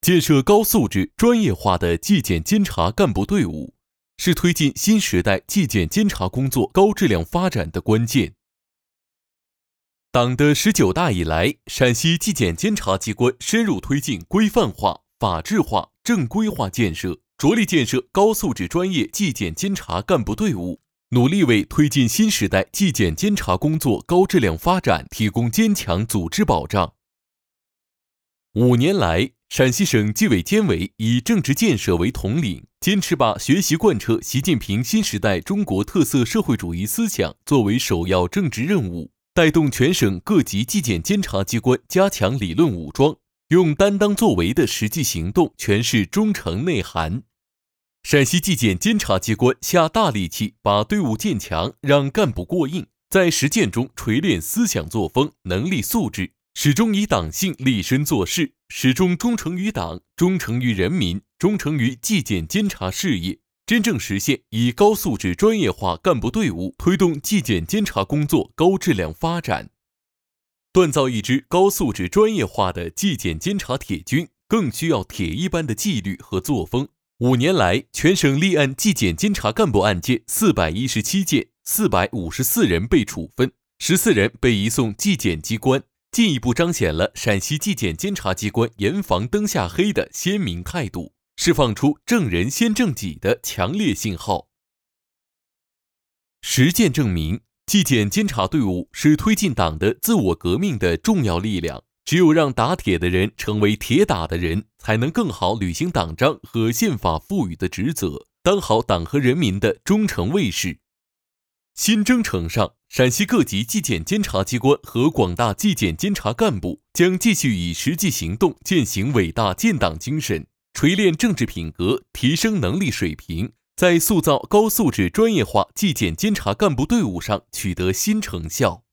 建设高素质、专业化的纪检监察干部队伍，是推进新时代纪检监察工作高质量发展的关键。党的19大以来，陕西纪检监察机关深入推进规范化、法治化、正规化建设，着力建设高素质专业纪检监察干部队伍，努力为推进新时代纪检监察工作高质量发展提供坚强组织保障。5年来，陕西省纪委监委以政治建设为统领，坚持把学习贯彻习近平新时代中国特色社会主义思想作为首要政治任务，带动全省各级纪检监察机关加强理论武装，用担当作为的实际行动诠释忠诚内涵。陕西纪检监察机关下大力气把队伍建强，让干部过硬，在实践中锤炼思想作风、能力素质，始终以党性立身做事，始终忠诚于党、忠诚于人民、忠诚于纪检监察事业，真正实现以高素质专业化干部队伍推动纪检监察工作高质量发展。锻造一支高素质专业化的纪检监察铁军，更需要铁一般的纪律和作风。5年来，全省立案纪检监察干部案件417件，454人被处分，14人被移送纪检机关，进一步彰显了陕西纪检监察机关严防灯下黑的鲜明态度，释放出正人先正己的强烈信号。实践证明，纪检监察队伍是推进党的自我革命的重要力量，只有让打铁的人成为铁打的人，才能更好履行党章和宪法赋予的职责，当好党和人民的忠诚卫士。新征程上，陕西各级纪检监察机关和广大纪检监察干部将继续以实际行动践行伟大建党精神，锤炼政治品格，提升能力水平，在塑造高素质专业化纪检监察干部队伍上取得新成效。